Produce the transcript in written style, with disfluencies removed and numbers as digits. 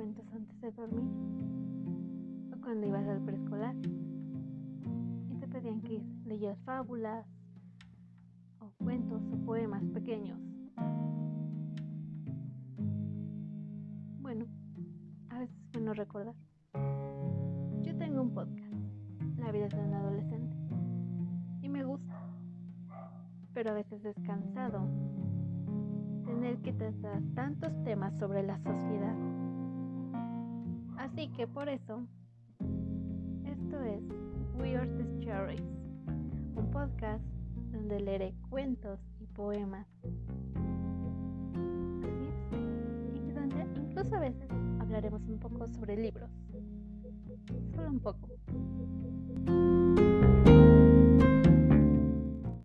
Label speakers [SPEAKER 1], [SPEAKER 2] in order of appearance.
[SPEAKER 1] cuentos antes de dormir, o cuando ibas al preescolar y te pedían que leyeras fábulas o cuentos o poemas pequeños. Bueno, a veces es bueno recordar. Yo tengo un podcast, La vida de un adolescente, y me gusta, pero a veces es cansado tener que tratar tantos temas sobre la sociedad. Así que por eso, esto es Weird Stories, un podcast donde leeré cuentos y poemas. Así es, y donde incluso a veces hablaremos un poco sobre libros, solo un poco.